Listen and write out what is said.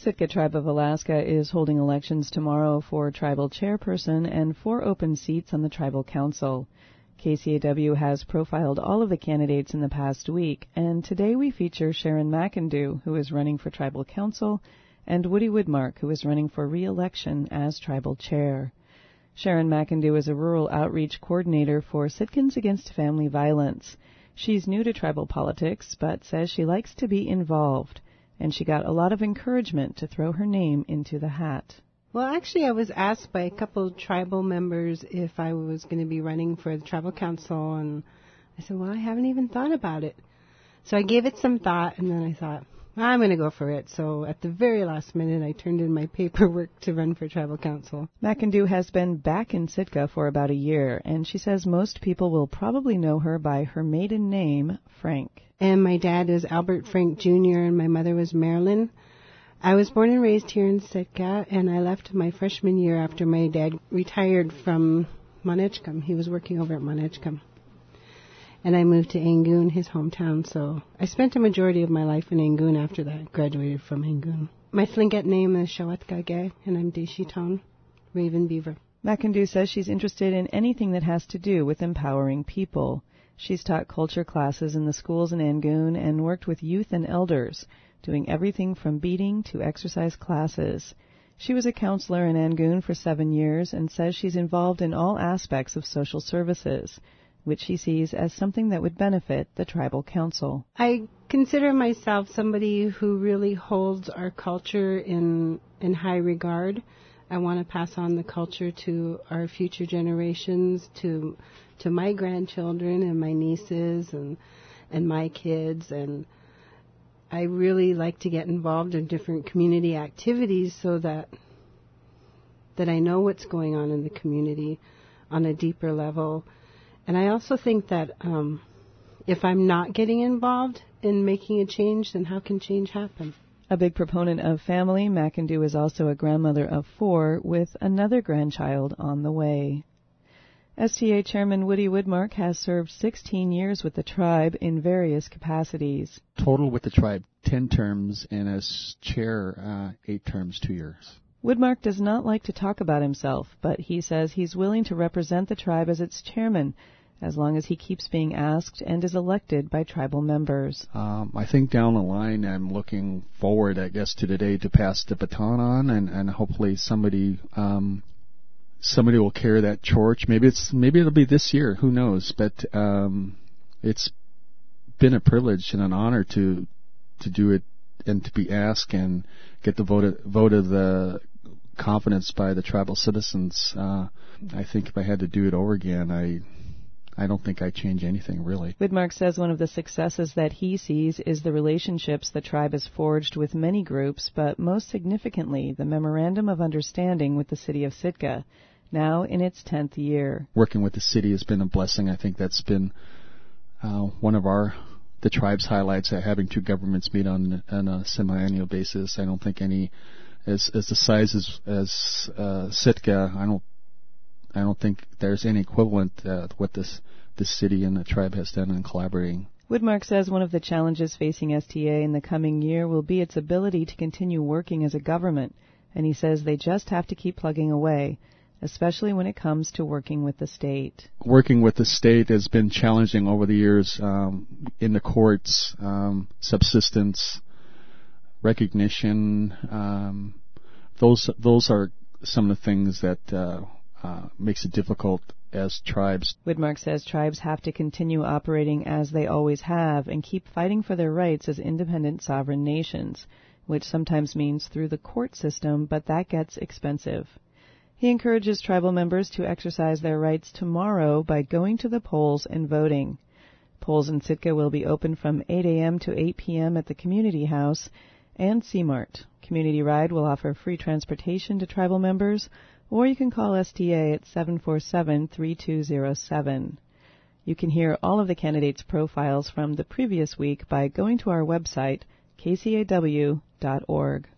Sitka Tribe of Alaska is holding elections tomorrow for tribal chairperson and 4 open seats on the tribal council. KCAW has profiled all of the candidates in the past week, and today we feature Sharon McIndoe, who is running for tribal council, and Woody Woodmark, who is running for re-election as tribal chair. Sharon McIndoe is a rural outreach coordinator for Sitkans Against Family Violence. She's new to tribal politics, but says she likes to be involved, and she got a lot of encouragement to throw her name into the hat. Well, actually, I was asked by a couple of tribal members if I was going to be running for the tribal council, and I said, well, I haven't even thought about it. So I gave it some thought, and then I thought, I'm going to go for it. So at the very last minute, I turned in my paperwork to run for tribal council. McIndoe has been back in Sitka for about a year, and she says most people will probably know her by her maiden name, Frank. And my dad is Albert Frank Jr., and my mother was Marilyn. I was born and raised here in Sitka, and I left my freshman year after my dad retired from Mount Edgecombe. He was working over at Mount Edgecombe. And I moved to Angoon, his hometown, so I spent a majority of my life in Angoon after that, graduated from Angoon. My Tlingit name is Shawatkage, and I'm Deshiton, Raven Beaver. McIndoe says she's interested in anything that has to do with empowering people. She's taught culture classes in the schools in Angoon and worked with youth and elders, doing everything from beading to exercise classes. She was a counselor in Angoon for 7 years and says she's involved in all aspects of social services, which she sees as something that would benefit the tribal council. I consider myself somebody who really holds our culture in high regard. I want to pass on the culture to our future generations, to my grandchildren and my nieces and my kids, and I really like to get involved in different community activities so that I know what's going on in the community on a deeper level. And I also think that if I'm not getting involved in making a change, then how can change happen? A big proponent of family, McIndoe is also a grandmother of 4 with another grandchild on the way. STA Chairman Woody Woodmark has served 16 years with the tribe in various capacities. Total with the tribe, 10 terms, and as chair, 8 terms, 2 years. Woodmark does not like to talk about himself, but he says he's willing to represent the tribe as its chairman, as long as he keeps being asked and is elected by tribal members. I think down the line, I'm looking forward, I guess, to the day to pass the baton on, and hopefully somebody will carry that torch. Maybe it'll be this year. Who knows? But it's been a privilege and an honor to do it and to be asked and get the vote of the confidence by the tribal citizens. I think if I had to do it over again, I don't think I'd change anything, really. Woodmark says one of the successes that he sees is the relationships the tribe has forged with many groups, but most significantly, the Memorandum of Understanding with the City of Sitka, now in its 10th year. Working with the city has been a blessing. I think that's been one of the tribe's highlights, having 2 governments meet on a semi-annual basis. I don't think any, as the size as Sitka, I don't think there's any equivalent what this city and the tribe has done in collaborating. Woodmark says one of the challenges facing STA in the coming year will be its ability to continue working as a government, and he says they just have to keep plugging away, especially when it comes to working with the state. Working with the state has been challenging over the years in the courts, subsistence, recognition. Those are some of the things that makes it difficult as tribes. Woodmark says tribes have to continue operating as they always have and keep fighting for their rights as independent sovereign nations, which sometimes means through the court system, but that gets expensive. He encourages tribal members to exercise their rights tomorrow by going to the polls and voting. Polls in Sitka will be open from 8 a.m. to 8 p.m. at the Community House and C-Mart. Community Ride will offer free transportation to tribal members, or you can call STA at 747-3207. You can hear all of the candidates' profiles from the previous week by going to our website, kcaw.org.